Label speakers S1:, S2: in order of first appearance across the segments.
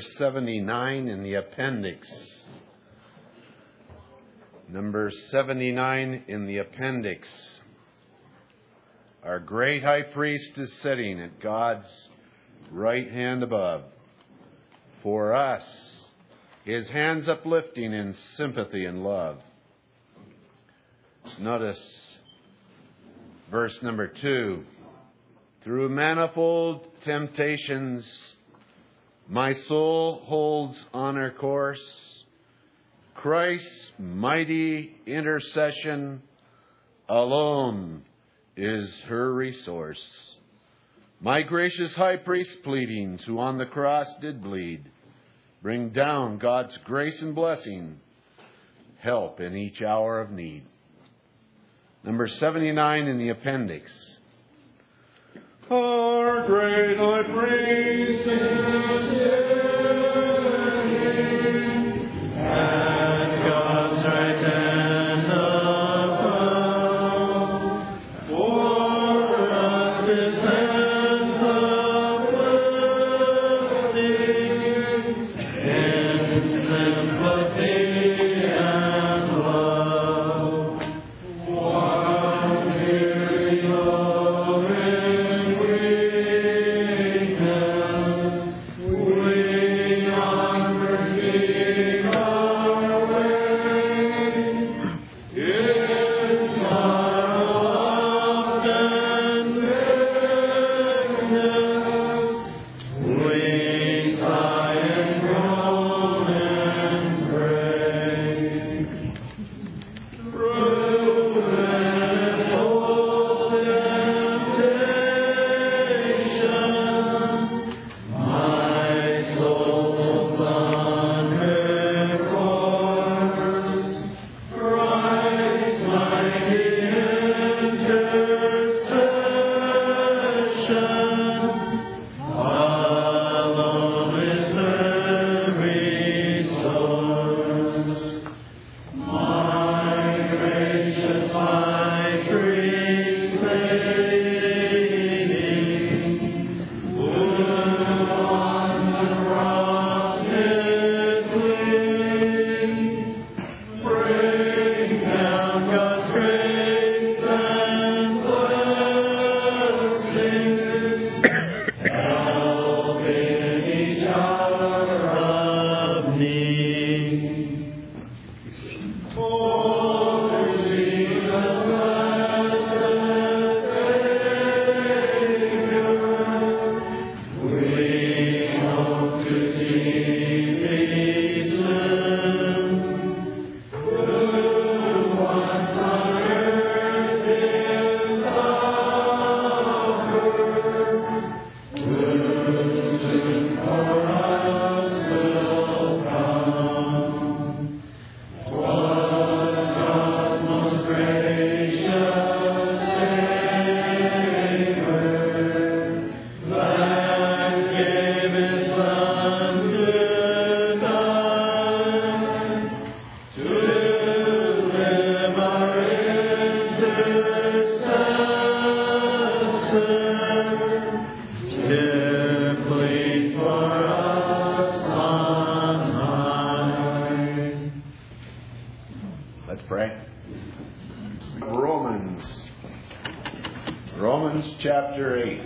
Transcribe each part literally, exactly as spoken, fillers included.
S1: seventy-nine in the appendix. Number seventy-nine in the appendix. Our great high priest is sitting at God's right hand above. For us, his hands uplifting in sympathy and love. Notice verse number two. Through manifold temptations, my soul holds on her course. Christ's mighty intercession alone is her resource. My gracious high priest pleadings, who on the cross did bleed, bring down God's grace and blessing, help in each hour of need. Number seventy-nine in the appendix. Our great high priest is sitting at God's right hand above. For us his hands uplifting in sympathy and love. While here you're in weakness, we undertake our way. In sorrow and sickness, we sigh and groan and pray. Through manifold temptation, my soul holds on her course. Christ's mighty intercession alone is her resource. My gracious high priest pleading, who on the cross did bleed, bring down God's grace and blessing, help in each hour of need. Oh, Jesus, blessed Savior, we hope to see thee soon. Who once on earth did suffer, who soon for us will come. Was God's most gracious Savior that gave his Son to die, to live our intercessor, to plead for us on high. Let's pray. Romans. Romans chapter eight.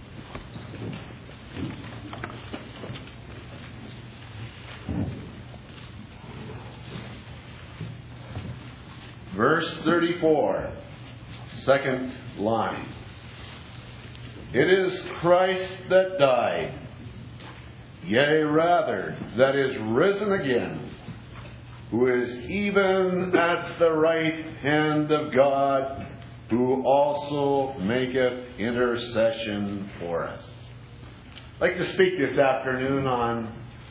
S1: Verse thirty-four. Second line. It is Christ that died, yea, rather, that is risen again, who is even at the right hand of God, who also maketh intercession for us. I'd like to speak this afternoon on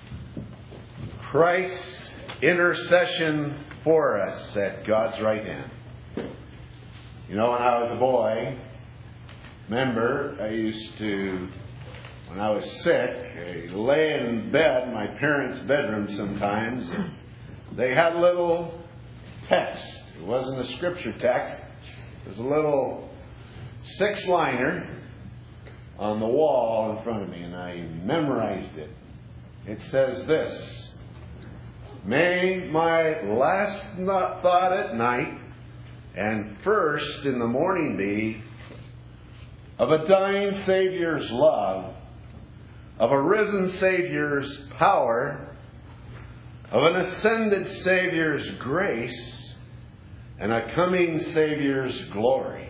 S1: Christ's intercession for us at God's right hand. You know, when I was a boy, remember, I used to, when I was sick, I lay in bed, in my parents' bedroom sometimes, and they had a little text. It wasn't a scripture text. It was a little six-liner on the wall in front of me, and I memorized it. it says this: "May my last thought at night and first in the morning be of a dying Savior's love, of a risen Savior's power, of an ascended Savior's grace, and a coming Savior's glory."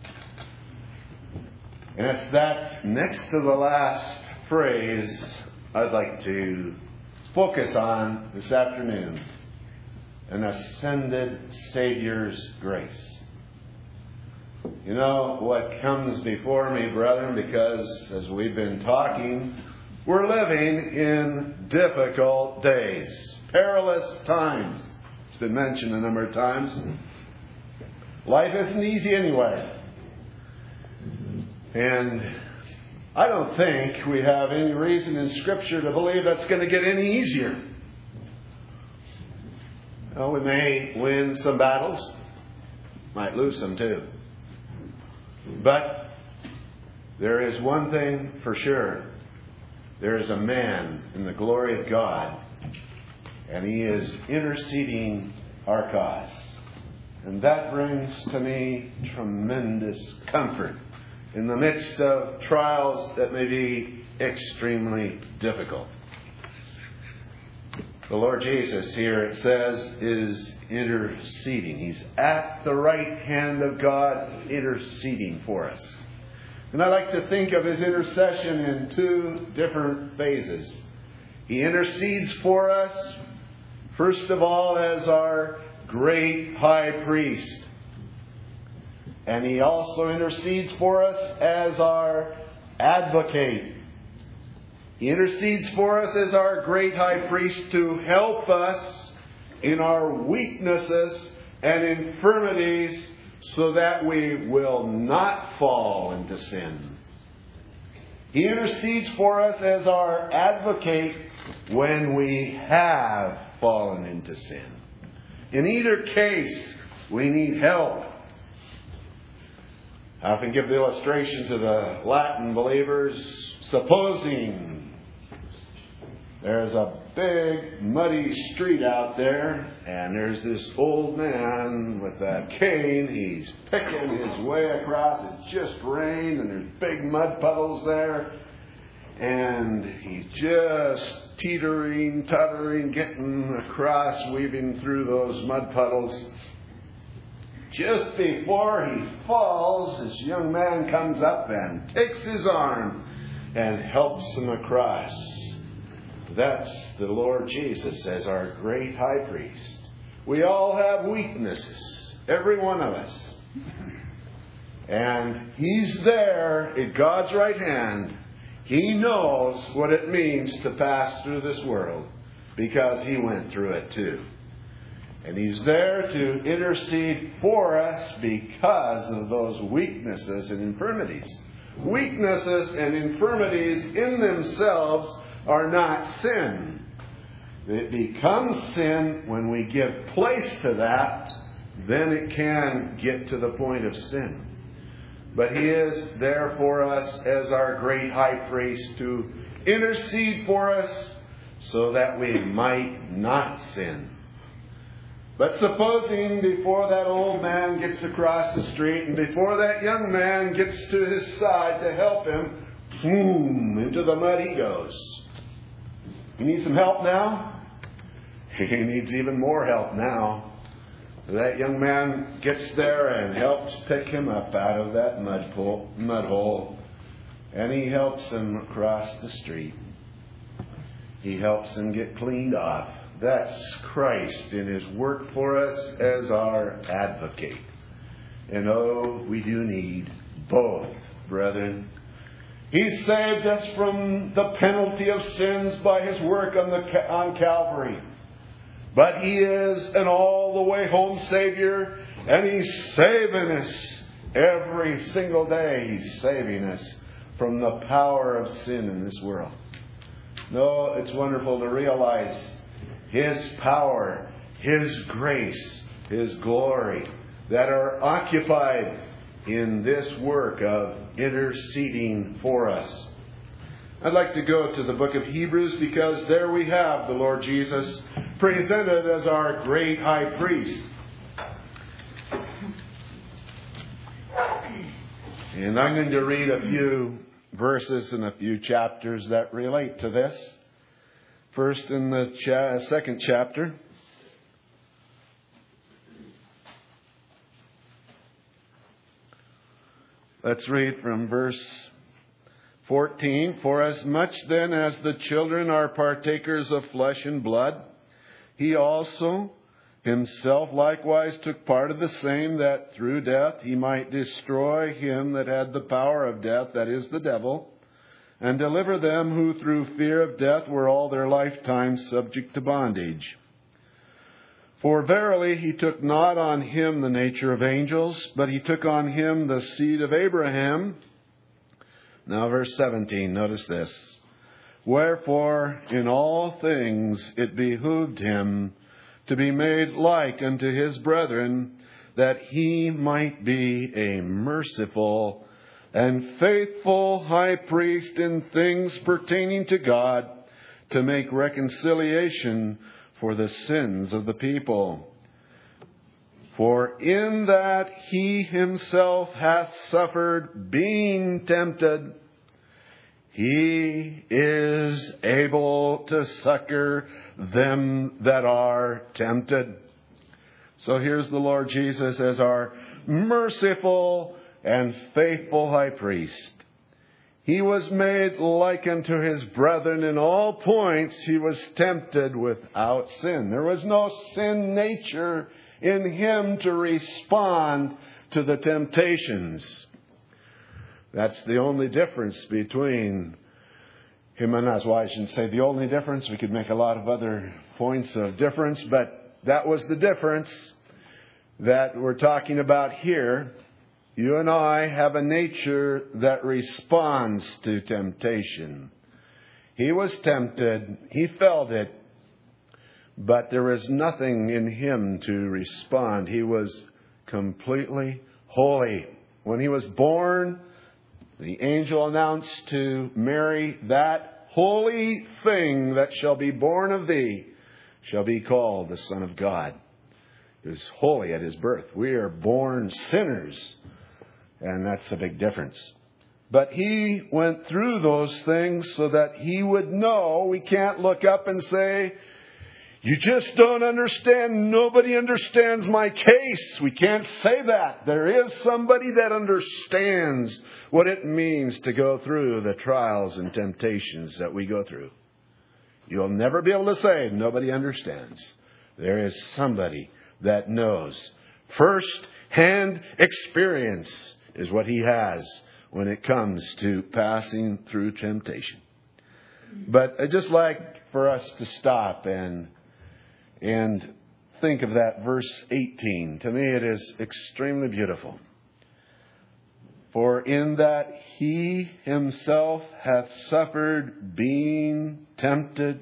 S1: And it's that next to the last phrase I'd like to focus on this afternoon: an ascended Savior's grace. You know what comes before me, brethren, because as we've been talking, we're living in difficult days, perilous times. It's been mentioned a number of times. Life isn't easy anyway. And I don't think we have any reason in Scripture to believe that's going to get any easier. Well, we may win some battles, might lose some too. But there is one thing for sure. There is a man in the glory of God, and he is interceding our cause. And that brings to me tremendous comfort in the midst of trials that may be extremely difficult. The Lord Jesus here, it says, is interceding. He's at the right hand of God, interceding for us. And I like to think of his intercession in two different phases. He intercedes for us, first of all, as our great high priest. And he also intercedes for us as our advocate. He intercedes for us as our great high priest to help us in our weaknesses and infirmities so that we will not fall into sin. He intercedes for us as our advocate when we have fallen into sin. In either case, we need help. I often give the illustration to the Latin believers. Supposing there's a big muddy street out there, and there's this old man with a cane. He's picking his way across. It just rained, and there's big mud puddles there. And he's just teetering, tuttering, getting across, weaving through those mud puddles. Just before he falls, this young man comes up and takes his arm and helps him across. That's the Lord Jesus as our great high priest. We all have weaknesses, every one of us. And he's there at God's right hand. He knows what it means to pass through this world because he went through it too. And he's there to intercede for us because of those weaknesses and infirmities. Weaknesses and infirmities in themselves are not sin. It becomes sin when we give place to that. Then it can get to the point of sin. But he is there for us as our great high priest to intercede for us so that we might not sin. But supposing before that old man gets across the street and before that young man gets to his side to help him, boom, into the mud he goes. You need some help now? He needs even more help now. That young man gets there and helps pick him up out of that mud pool, mud hole. And he helps him across the street. He helps him get cleaned off. That's Christ in his work for us as our advocate. And oh, we do need both, brethren. He saved us from the penalty of sins by his work on the on Calvary. But he is an all-the-way home Savior, and he's saving us every single day. He's saving us from the power of sin in this world. No, it's wonderful to realize his power, his grace, his glory that are occupied in this work of interceding for us. I'd like to go to the book of Hebrews because there we have the Lord Jesus presented as our great high priest. And I'm going to read a few verses and a few chapters that relate to this. First in the cha- second chapter. Let's read from verse fourteen. For as much then as the children are partakers of flesh and blood, he also himself likewise took part of the same, that through death he might destroy him that had the power of death, that is, the devil, and deliver them who through fear of death were all their lifetime subject to bondage. For verily he took not on him the nature of angels, but he took on him the seed of Abraham. Now verse seventeen, notice this. Wherefore in all things it behooved him to be made like unto his brethren, that he might be a merciful and faithful high priest in things pertaining to God, to make reconciliation for the sins of the people. For in that he himself hath suffered, being tempted, he is able to succor them that are tempted. So here's the Lord Jesus as our merciful and faithful high priest. He was made like unto his brethren in all points. He was tempted without sin. There was no sin nature in him to respond to the temptations. That's the only difference between him and us. Well, I shouldn't say the only difference. We could make a lot of other points of difference, but that was the difference that we're talking about here. You and I have a nature that responds to temptation. He was tempted. He felt it. But there is nothing in him to respond. He was completely holy. When he was born, the angel announced to Mary, that holy thing that shall be born of thee shall be called the Son of God. He was holy at his birth. We are born sinners. And that's a big difference. But he went through those things so that he would know. We can't look up and say, you just don't understand. Nobody understands my case. We can't say that. There is somebody that understands what it means to go through the trials and temptations that we go through. You'll never be able to say nobody understands. There is somebody that knows. First-hand experience is what he has when it comes to passing through temptation. But I'd just like for us to stop and and think of that verse eighteen. To me it is extremely beautiful. For in that he himself hath suffered, being tempted,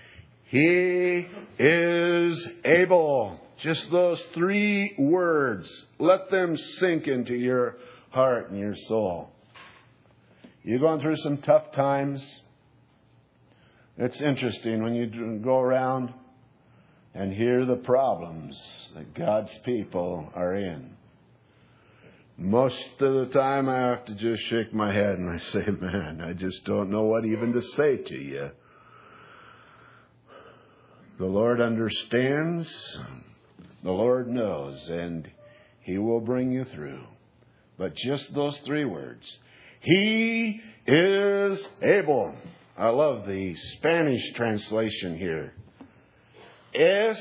S1: he is able. Just those three words. Let them sink into your heart and your soul. You're going through some tough times. It's interesting when you go around and hear the problems that God's people are in. Most of the time I have to just shake my head and I say, man, I just don't know what even to say to you. The Lord understands. The Lord knows, and he will bring you through. But just those three words. He is able. I love the Spanish translation here. Es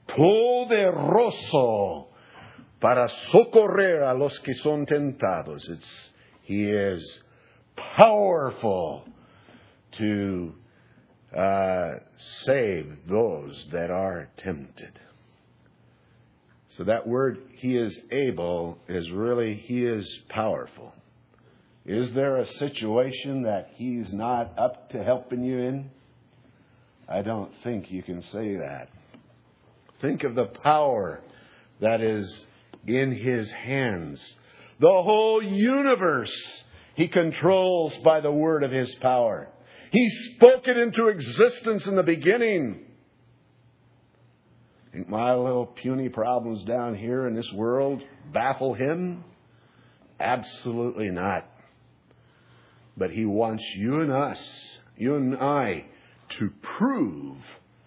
S1: poderoso para socorrer a los que son tentados. It's, he is powerful to uh, save those that are tempted. So that word, he is able, is really, he is powerful. Is there a situation that he's not up to helping you in? I don't think you can say that. Think of the power that is in his hands. The whole universe he controls by the word of his power. He spoke it into existence in the beginning. Think my little puny problems down here in this world baffle Him? Absolutely not. But He wants you and us, you and I, to prove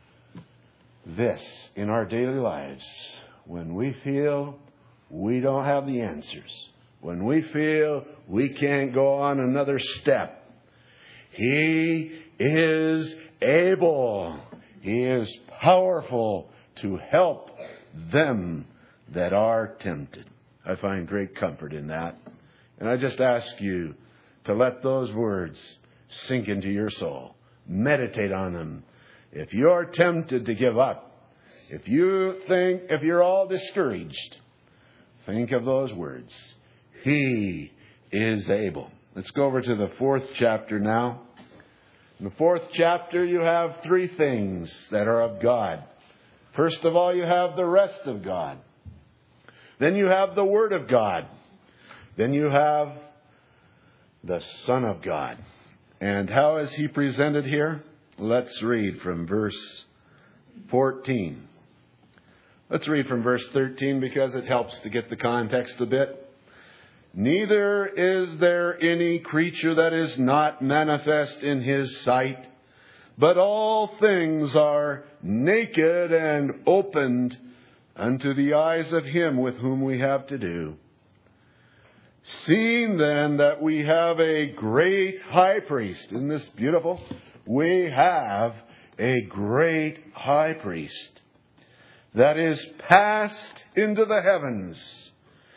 S1: this in our daily lives. When we feel we don't have the answers, when we feel we can't go on another step, He is able, He is powerful to help them that are tempted. I find great comfort in that. And I just ask you to let those words sink into your soul. Meditate on them. If you're tempted to give up, if you think, if you're all discouraged, think of those words. He is able. Let's go over to the fourth chapter now. In the fourth chapter, you have three things that are of God. First of all, you have the rest of God. Then you have the Word of God. Then you have the Son of God. And how is He presented here? Let's read from verse fourteen. Let's read from verse thirteen because it helps to get the context a bit. Neither is there any creature that is not manifest in His sight, but all things are naked and opened unto the eyes of Him with whom we have to do. Seeing then that we have a great high priest, isn't this beautiful? We have a great high priest that is passed into the heavens,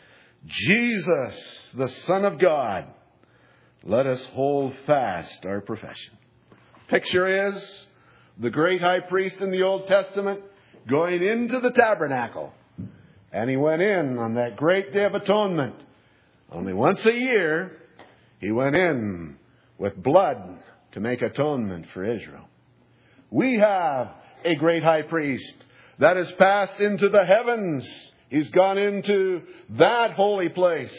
S1: Jesus, the Son of God. Let us hold fast our profession. Picture is the great high priest in the Old Testament going into the tabernacle. And he went in on that great day of atonement. Only once a year, he went in with blood to make atonement for Israel. We have a great high priest that has passed into the heavens. He's gone into that holy place.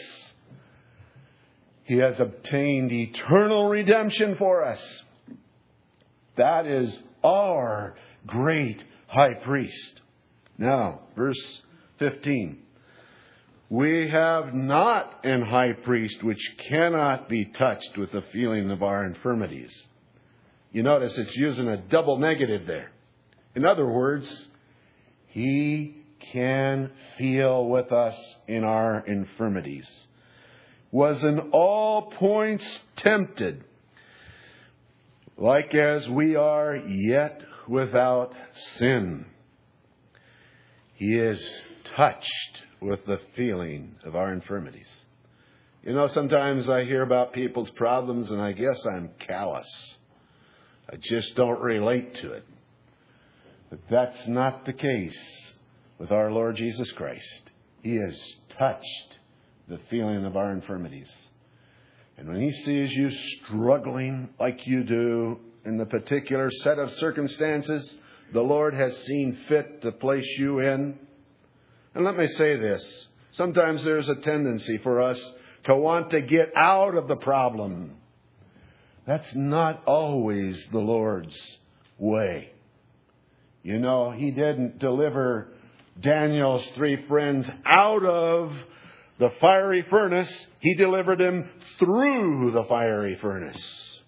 S1: He has obtained eternal redemption for us. That is our great high priest. Now, verse fifteen. We have not an high priest which cannot be touched with the feeling of our infirmities. You notice it's using a double negative there. In other words, He can feel with us in our infirmities. Was in all points tempted, like as we are, yet without sin. He is touched with the feeling of our infirmities. You know, sometimes I hear about people's problems and I guess I'm callous. I just don't relate to it. But that's not the case with our Lord Jesus Christ. He has touched the feeling of our infirmities. And when He sees you struggling like you do in the particular set of circumstances the Lord has seen fit to place you in. And let me say this. Sometimes there's a tendency for us to want to get out of the problem. That's not always the Lord's way. You know, He didn't deliver Daniel's three friends out of the fiery furnace. He delivered them through the fiery furnace.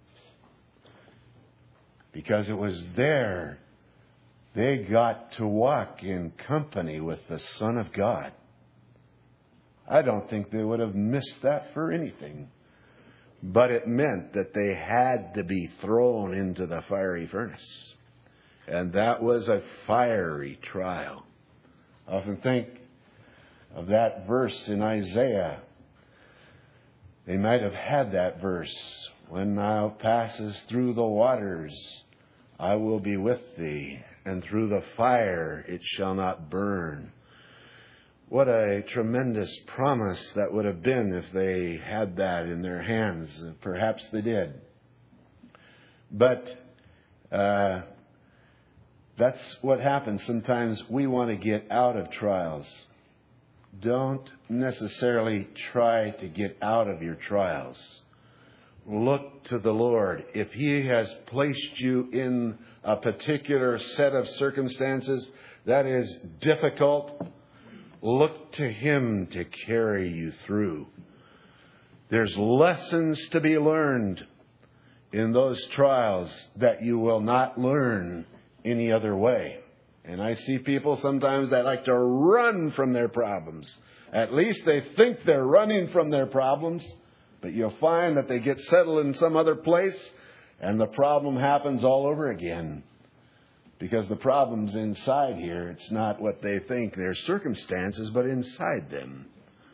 S1: Because it was there they got to walk in company with the Son of God. I don't think they would have missed that for anything. But it meant that they had to be thrown into the fiery furnace. And that was a fiery trial. I often think of that verse in Isaiah. They might have had that verse. When thou passest through the waters, I will be with thee, and through the fire it shall not burn. What a tremendous promise that would have been if they had that in their hands. Perhaps they did. But uh, that's what happens. Sometimes we want to get out of trials. Don't necessarily try to get out of your trials. look to the Lord. If He has placed you in a particular set of circumstances that is difficult, look to Him to carry you through. There's lessons to be learned in those trials that you will not learn any other way. And I see people sometimes that like to run from their problems. At least they think they're running from their problems, but you'll find that they get settled in some other place and the problem happens all over again. Because the problem's inside here. It's not what they think, their circumstances, but inside them.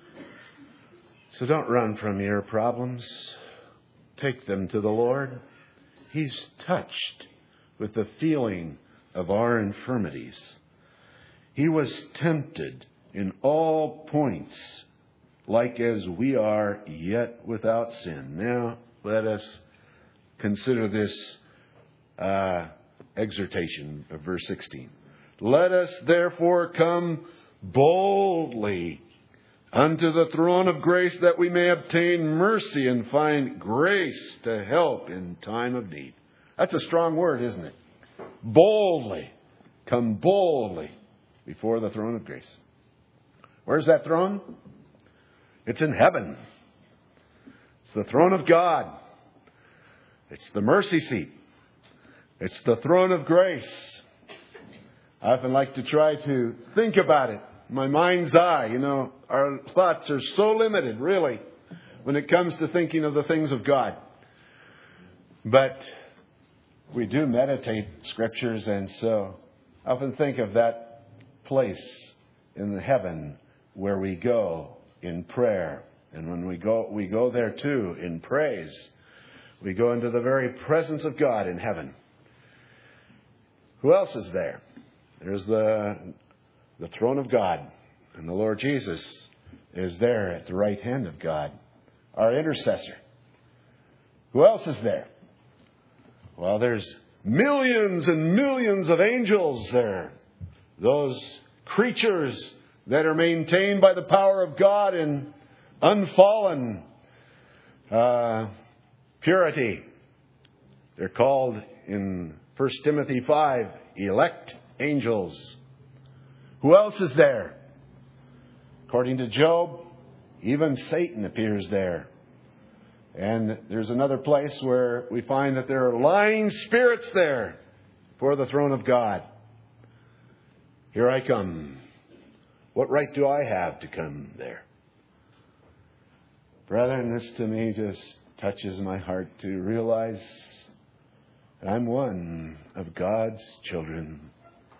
S1: So don't run from your problems. Take them to the Lord. He's touched with the feeling of our infirmities. He was tempted in all points, like as we are, yet without sin. Now, let us consider this uh, exhortation of verse sixteen. Let us therefore come boldly unto the throne of grace, that we may obtain mercy and find grace to help in time of need. That's a strong word, isn't it? Boldly. Come boldly before the throne of grace. Where's that throne? It's in heaven. It's the throne of God. It's the mercy seat. It's the throne of grace. I often like to try to think about it. My mind's eye, you know, our thoughts are so limited, really, when it comes to thinking of the things of God. But we do meditate scriptures, and so I often think of that place in heaven where we go in prayer. And when we go, we go there too in praise. We go into the very presence of God in heaven. Who else is there? There's the, the throne of God. And the Lord Jesus is there at the right hand of God, our intercessor. Who else is there? Well, there's millions and millions of angels there. Those creatures that are maintained by the power of God in unfallen uh, purity. They're called in First Timothy five, elect angels. Who else is there? According to Job, even Satan appears there. And there's another place where we find that there are lying spirits there for the throne of God. Here I come. What right do I have to come there? Brethren, this to me just touches my heart to realize that I'm one of God's children.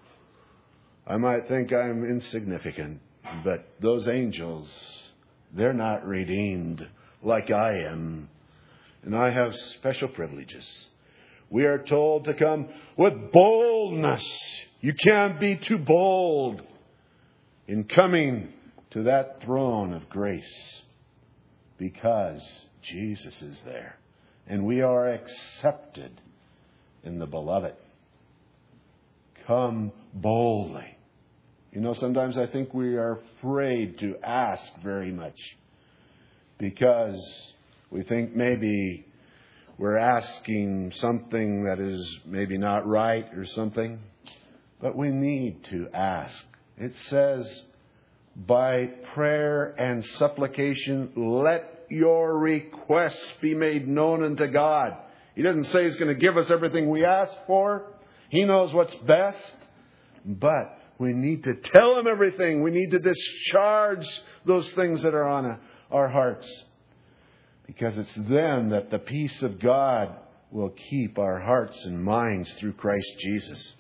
S1: I might think I'm insignificant, but those angels, they're not redeemed like I am. And I have special privileges. We are told to come with boldness. You can't be too bold in coming to that throne of grace, because Jesus is there. And we are accepted in the beloved. Come boldly. You know, sometimes I think we are afraid to ask very much, because we think maybe we're asking something that is maybe not right or something. But we need to ask. It says, by prayer and supplication, let your requests be made known unto God. He doesn't say He's going to give us everything we ask for. He knows what's best. But we need to tell Him everything. We need to discharge those things that are on our hearts. Because it's then that the peace of God will keep our hearts and minds through Christ Jesus.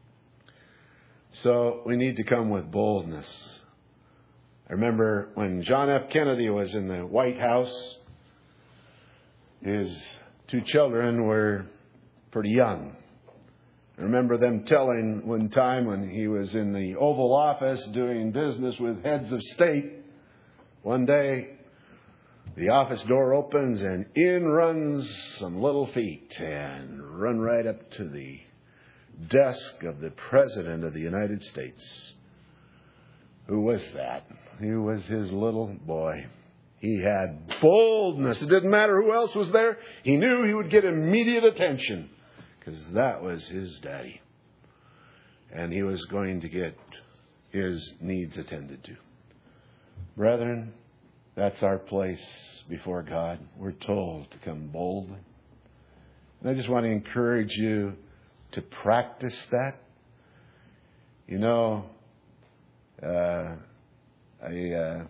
S1: So we need to come with boldness. I remember when John F. Kennedy was in the White House, his two children were pretty young. I remember them telling one time when he was in the Oval Office doing business with heads of state, one day the office door opens and in runs some little feet and run right up to the desk of the President of the United States. Who was that? He was his little boy. He had boldness. It didn't matter who else was there. He knew he would get immediate attention because that was his daddy. And he was going to get his needs attended to. Brethren, that's our place before God. We're told to come boldly. And I just want to encourage you to practice that. You know, uh, I uh,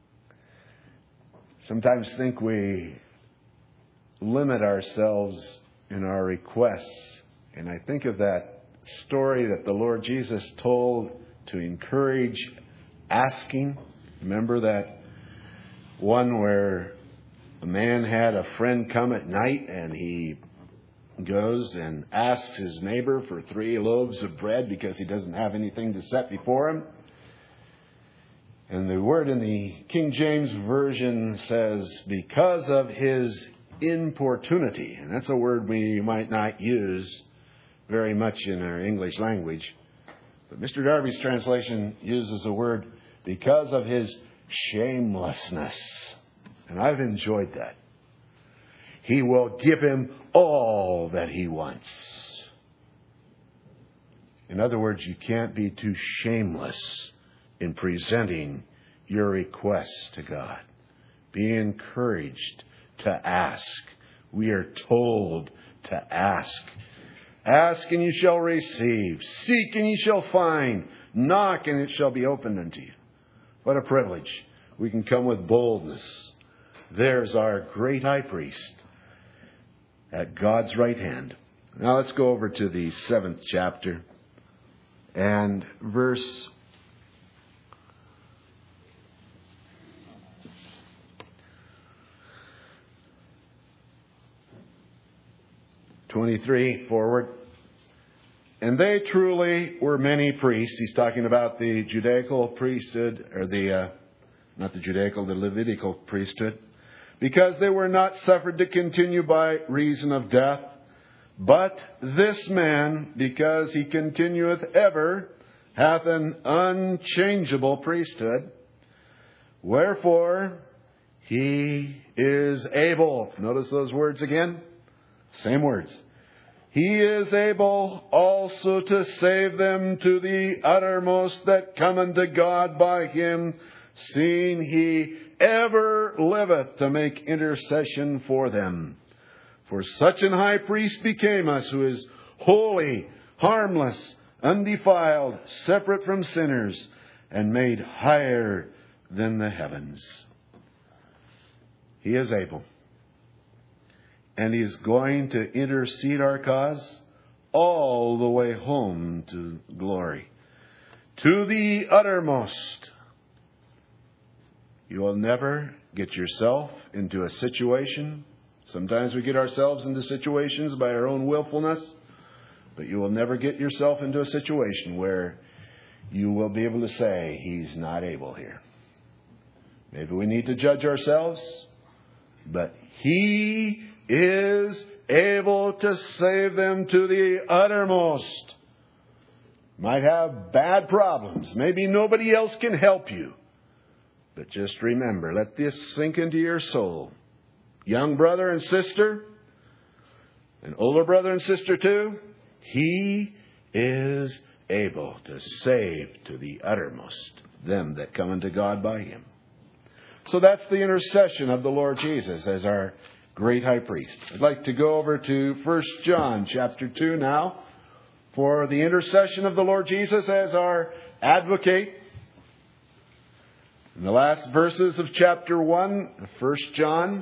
S1: sometimes think we limit ourselves in our requests. And I think of that story that the Lord Jesus told to encourage asking. Remember that one where a man had a friend come at night and he goes and asks his neighbor for three loaves of bread because he doesn't have anything to set before him. And the word in the King James Version says, because of his importunity. And that's a word we might not use very much in our English language. But Mister Darby's translation uses the word because of his shamelessness. And I've enjoyed that. He will give him all that he wants. In other words, you can't be too shameless in presenting your requests to God. Be encouraged to ask. We are told to ask. Ask and you shall receive. Seek and you shall find. Knock and it shall be opened unto you. What a privilege. We can come with boldness. There's our great high priest at God's right hand. Now let's go over to the seventh chapter and verse twenty-three forward. And they truly were many priests. He's talking about the Judaical priesthood, or the, uh, not the Judaical, the Levitical priesthood. Because they were not suffered to continue by reason of death. But this man, because he continueth ever, hath an unchangeable priesthood. Wherefore, he is able. Notice those words again. Same words. He is able also to save them to the uttermost that come unto God by him, seeing he ever liveth to make intercession for them. For such an high priest became us, who is holy, harmless, undefiled, separate from sinners, and made higher than the heavens. He is able. And He's going to intercede our cause all the way home to glory. To the uttermost. You will never get yourself into a situation. Sometimes we get ourselves into situations by our own willfulness. But you will never get yourself into a situation where you will be able to say, He's not able here. Maybe we need to judge ourselves. But He is able to save them to the uttermost. Might have bad problems. Maybe nobody else can help you. But just remember, let this sink into your soul. Young brother and sister, and older brother and sister too, He is able to save to the uttermost them that come unto God by Him. So that's the intercession of the Lord Jesus as our great high priest. I'd like to go over to First John chapter two now for the intercession of the Lord Jesus as our advocate. In the last verses of chapter one of First John,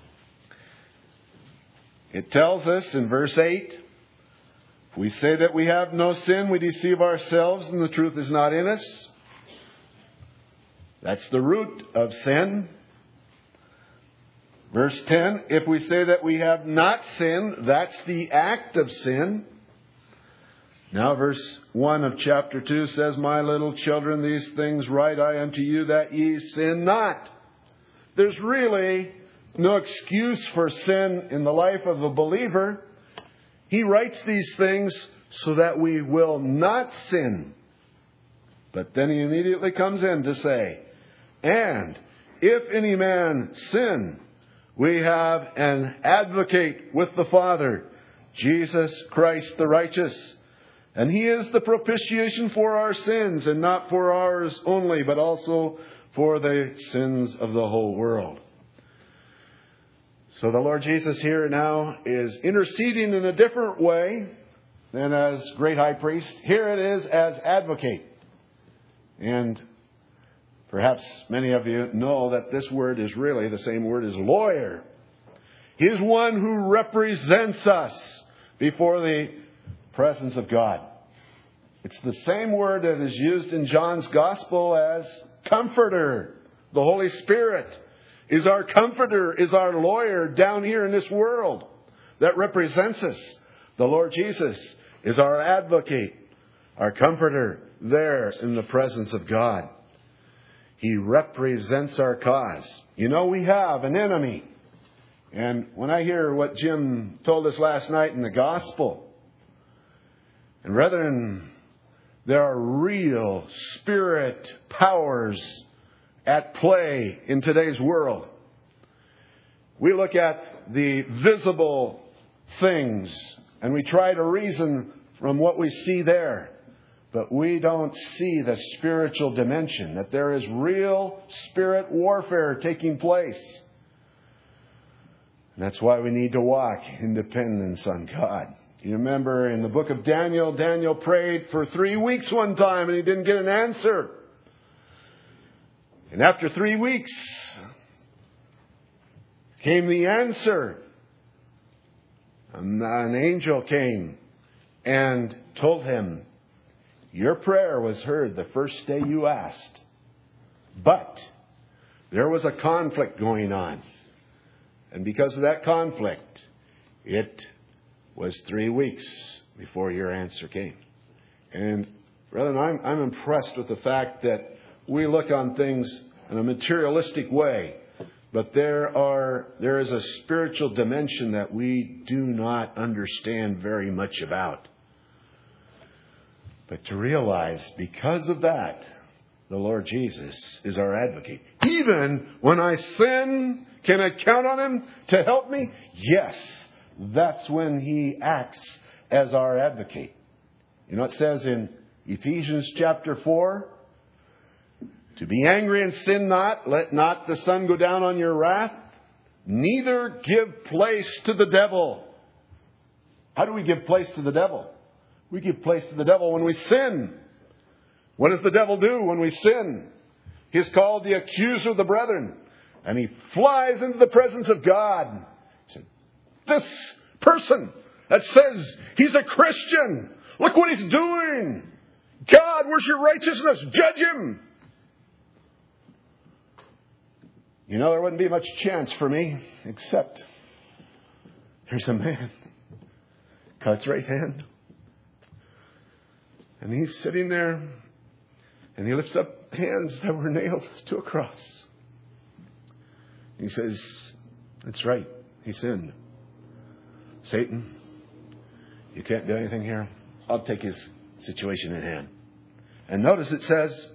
S1: it tells us in verse eight, if we say that we have no sin, we deceive ourselves and the truth is not in us. That's the root of sin. Verse ten, if we say that we have not sinned, that's the act of sin. Now verse one of chapter two says, My little children, these things write I unto you, that ye sin not. There's really no excuse for sin in the life of a believer. He writes these things so that we will not sin. But then he immediately comes in to say, and if any man sin, we have an advocate with the Father, Jesus Christ the righteous. And He is the propitiation for our sins, and not for ours only, but also for the sins of the whole world. So the Lord Jesus here now is interceding in a different way than as great high priest. Here it is as advocate. And perhaps many of you know that this word is really the same word as lawyer. He is one who represents us before the presence of God. It's the same word that is used in John's Gospel as comforter. The Holy Spirit is our comforter, is our lawyer down here in this world that represents us. The Lord Jesus is our advocate, our comforter there in the presence of God. He represents our cause. You know, we have an enemy. And when I hear what Jim told us last night in the Gospel, and brethren, there are real spirit powers at play in today's world. We look at the visible things and we try to reason from what we see there. But we don't see the spiritual dimension, that there is real spirit warfare taking place. And that's why we need to walk in dependence on God. You remember in the book of Daniel, Daniel prayed for three weeks one time and he didn't get an answer. And after three weeks came the answer. And an angel came and told him, your prayer was heard the first day you asked. But there was a conflict going on. And because of that conflict, it was three weeks before your answer came. And brethren, I'm, I'm impressed with the fact that we look on things in a materialistic way. But there are there is a spiritual dimension that we do not understand very much about. But to realize because of that, the Lord Jesus is our advocate. Even when I sin, can I count on Him to help me? Yes. That's when He acts as our advocate. You know, it says in Ephesians chapter four, to be angry and sin not, let not the sun go down on your wrath, neither give place to the devil. How do we give place to the devil? We give place to the devil when we sin. What does the devil do when we sin? He's called the accuser of the brethren. And he flies into the presence of God. He said, this person that says he's a Christian, look what he's doing. God, where's your righteousness? Judge him. You know, there wouldn't be much chance for me, except there's a man, God's right hand. And he's sitting there, and he lifts up hands that were nailed to a cross. He says, that's right, he sinned. Satan, you can't do anything here. I'll take his situation in hand. And notice it says,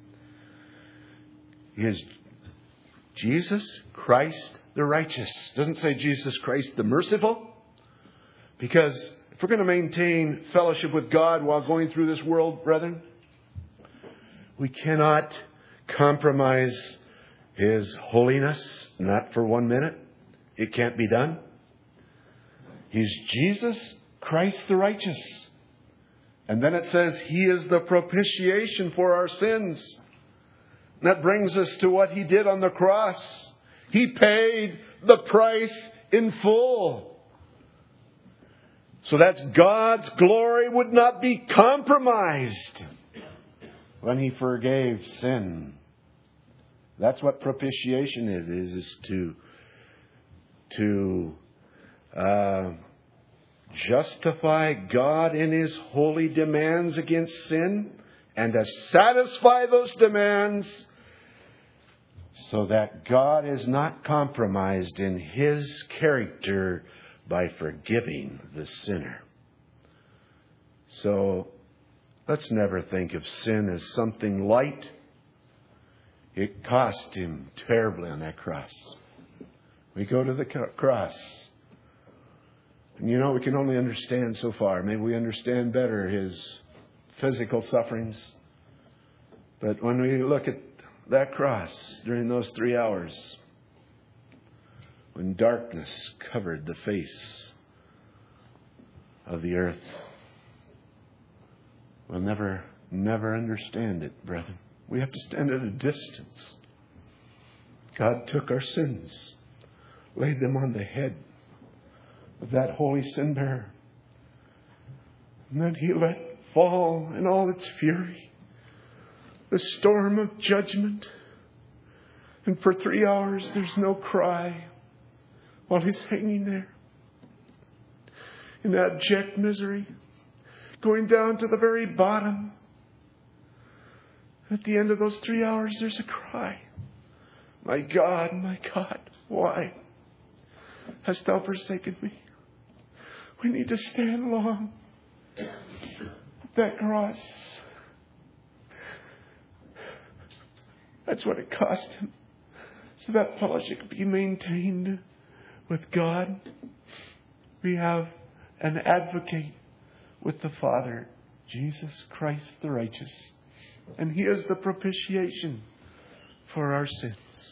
S1: he is Jesus Christ the righteous. It doesn't say Jesus Christ the merciful. Because if we're going to maintain fellowship with God while going through this world, brethren, we cannot compromise His holiness, not for one minute. It can't be done. He's Jesus Christ the righteous. And then it says He is the propitiation for our sins. And that brings us to what He did on the cross. He paid the price in full. So that God's glory would not be compromised when He forgave sin. That's what propitiation is, is, is to, to uh, justify God in His holy demands against sin and to satisfy those demands so that God is not compromised in His character by forgiving the sinner. So let's never think of sin as something light. It cost Him terribly on that cross. We go to the cross. And you know, we can only understand so far. Maybe we understand better His physical sufferings. But when we look at that cross during those three hours, when darkness covered the face of the earth, we'll never, never understand it, brethren. We have to stand at a distance. God took our sins, laid them on the head of that holy sin bearer. And then He let fall in all its fury the storm of judgment. And for three hours there's no cry while He's hanging there in abject misery, going down to the very bottom. At the end of those three hours, there's a cry. My God, my God, why hast Thou forsaken me? We need to stand long at that cross. That's what it cost Him, so that fellowship could be maintained with God. We have an advocate with the Father, Jesus Christ the righteous. And He is the propitiation for our sins.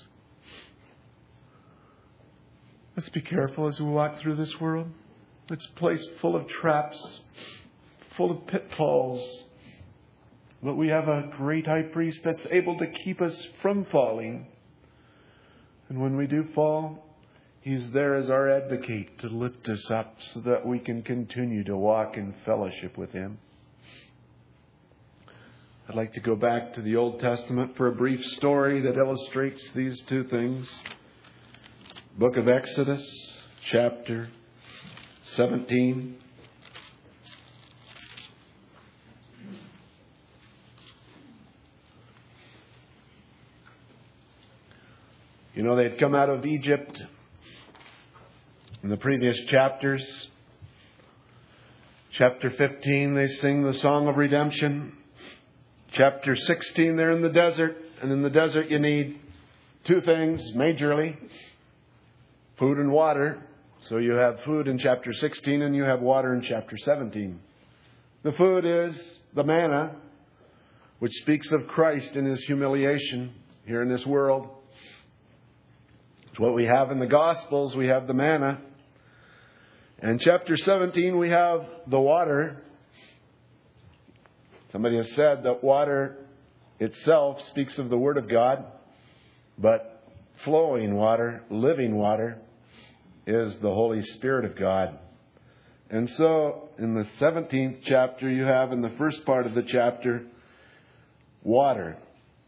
S1: Let's be careful as we walk through this world. It's a place full of traps, full of pitfalls. But we have a great high priest that's able to keep us from falling. And when we do fall, He's there as our advocate to lift us up so that we can continue to walk in fellowship with Him. I'd like to go back to the Old Testament for a brief story that illustrates these two things. Book of Exodus, chapter seventeen. You know, they'd come out of Egypt in the previous chapters. Chapter fifteen, they sing the song of redemption. Chapter sixteen, they're in the desert. And in the desert you need two things, majorly. Food and water. So you have food in chapter sixteen and you have water in chapter seventeen. The food is the manna, which speaks of Christ in His humiliation here in this world. It's what we have in the Gospels. We have the manna. And chapter seventeen, we have the water. Somebody has said that water itself speaks of the Word of God, but flowing water, living water, is the Holy Spirit of God. And so, in the seventeenth chapter, you have in the first part of the chapter, water.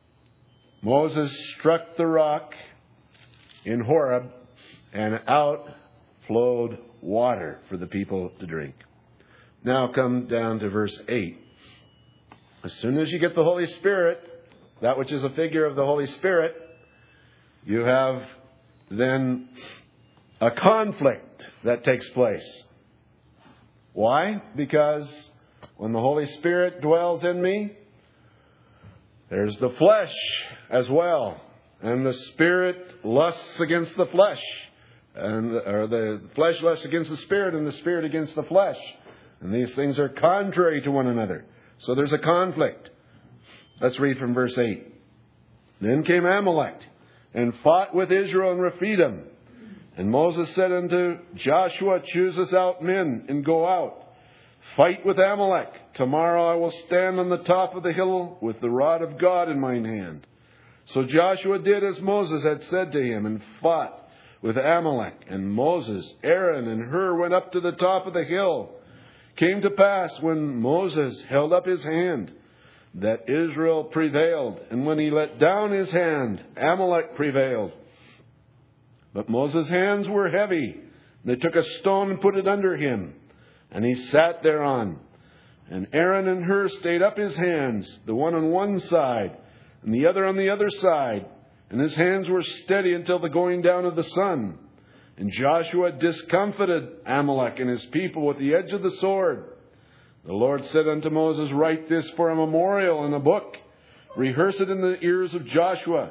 S1: Moses struck the rock in Horeb, and out flowed water for the people to drink. Now come down to verse eight. As soon as you get the Holy Spirit, that which is a figure of the Holy Spirit, you have then a conflict that takes place. Why? Because when the Holy Spirit dwells in me, there's the flesh as well. And the Spirit lusts against the flesh. And, or the flesh lusts against the Spirit, and the Spirit against the flesh. And these things are contrary to one another. So there's a conflict. Let's read from verse eight. Then came Amalek and fought with Israel in Rephidim. And Moses said unto Joshua, choose us out men and go out. Fight with Amalek. Tomorrow I will stand on the top of the hill with the rod of God in mine hand. So Joshua did as Moses had said to him and fought with Amalek. And Moses, Aaron, and Hur went up to the top of the hill. Came to pass when Moses held up his hand that Israel prevailed. And when he let down his hand, Amalek prevailed. But Moses' hands were heavy. They took a stone and put it under him. And he sat thereon. And Aaron and Hur stayed up his hands, the one on one side and the other on the other side. And his hands were steady until the going down of the sun. And Joshua discomfited Amalek and his people with the edge of the sword. The Lord said unto Moses, write this for a memorial in a book. Rehearse it in the ears of Joshua,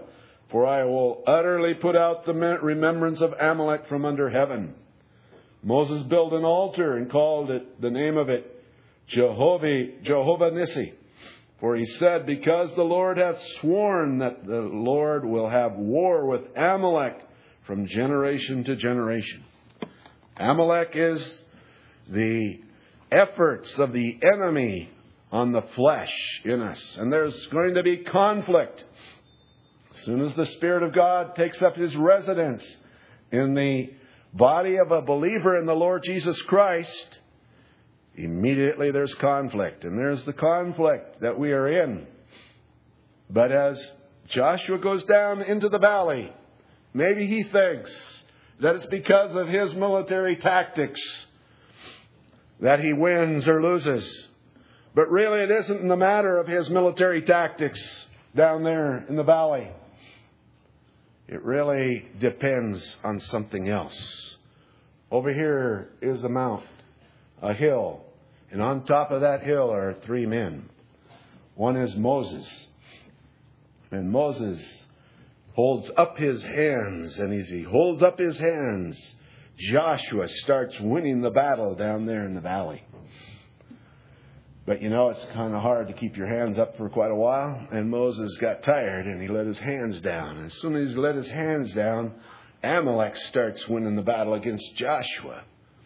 S1: For I will utterly put out the remembrance of Amalek from under heaven. Moses built an altar and called it the name of it Jehovah, Jehovah Nissi. For he said, because the Lord hath sworn that the Lord will have war with Amalek from generation to generation. Amalek is the efforts of the enemy on the flesh in us. And there's going to be conflict. As soon as the Spirit of God takes up His residence in the body of a believer in the Lord Jesus Christ, immediately there's conflict. And there's the conflict that we are in. But as Joshua goes down into the valley, maybe he thinks that it's because of his military tactics that he wins or loses. But really it isn't the matter of his military tactics down there in the valley. It really depends on something else. Over here is a mount, a hill. And on top of that hill are three men. One is Moses. And Moses holds up his hands. And as he holds up his hands, Joshua starts winning the battle down there in the valley. But you know, it's kind of hard to keep your hands up for quite a while. And Moses got tired and he let his hands down. And as soon as he let his hands down, Amalek starts winning the battle against Joshua.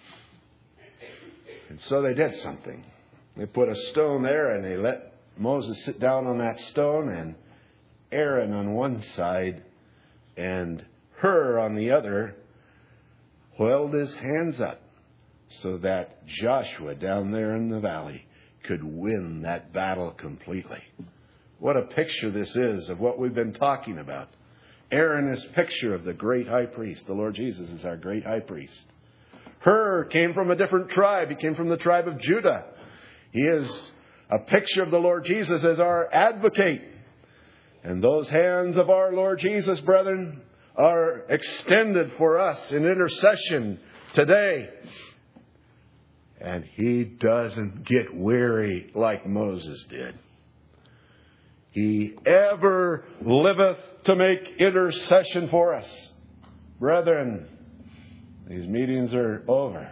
S1: And so they did something. They put a stone there and they let Moses sit down on that stone, and Aaron on one side and Hur on the other held his hands up so that Joshua down there in the valley could win that battle completely. What a picture this is of what we've been talking about. Aaron is a picture of the great high priest. The Lord Jesus is our great high priest. Hur came from a different tribe. He came from the tribe of Judah. He is a picture of the Lord Jesus as our advocate. And those hands of our Lord Jesus, brethren, are extended for us in intercession today. And He doesn't get weary like Moses did. He ever liveth to make intercession for us. Brethren, these meetings are over.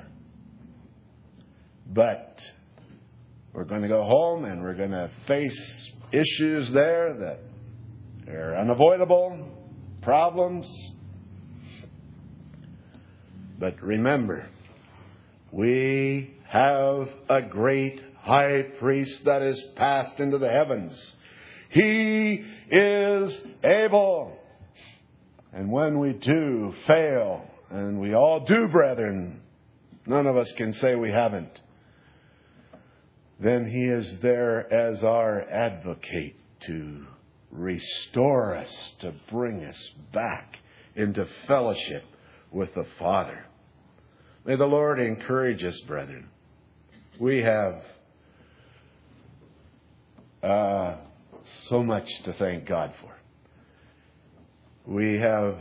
S1: But we're going to go home and we're going to face issues there that are unavoidable, problems. But remember, we have a great high priest that is passed into the heavens. He is able. And when we do fail, and we all do, brethren, none of us can say we haven't, then He is there as our advocate to restore us, to bring us back into fellowship with the Father. May the Lord encourage us, brethren. We have uh, so much to thank God for. We have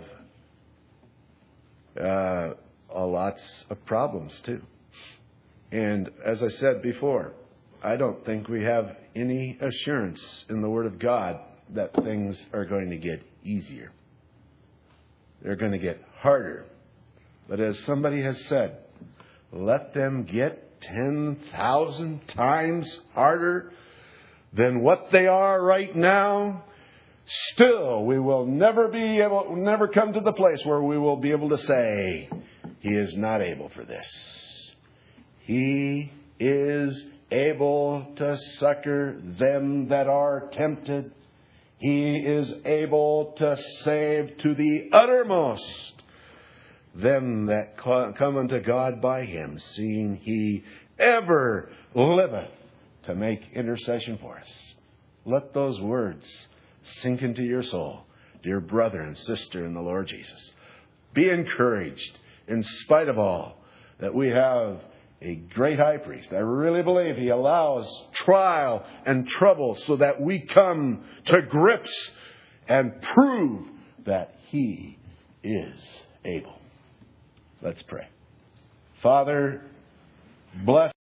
S1: uh, lots of problems too. And as I said before, I don't think we have any assurance in the Word of God that things are going to get easier. They're going to get harder. But as somebody has said, let them get ten thousand times harder than what they are right now. Still, we will never be able, never come to the place where we will be able to say, He is not able for this. He is able to succor them that are tempted. He is able to save to the uttermost them that come unto God by Him, seeing He ever liveth to make intercession for us. Let those words sink into your soul, dear brother and sister in the Lord Jesus. Be encouraged in spite of all that we have a great high priest. I really believe He allows trial and trouble so that we come to grips and prove that He is able. Let's pray. Father, bless